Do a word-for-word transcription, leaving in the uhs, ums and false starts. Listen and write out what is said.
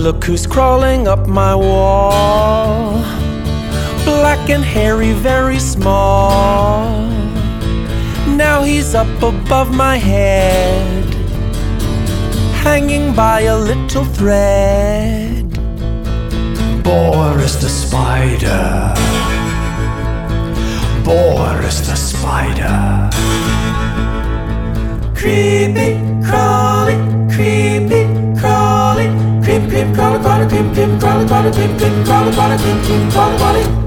Look who's crawling up my wall, black and hairy, very small. Now he's up above my head, hanging by a little thread. Boris the spider, Boris the spider. Creepy, crawly, creepy, crawly, creep, creep, crawly, crawly, creep, creep, crawly, crawly, creep, creep, crawly, crawly, creep, creep, crawly, crawly.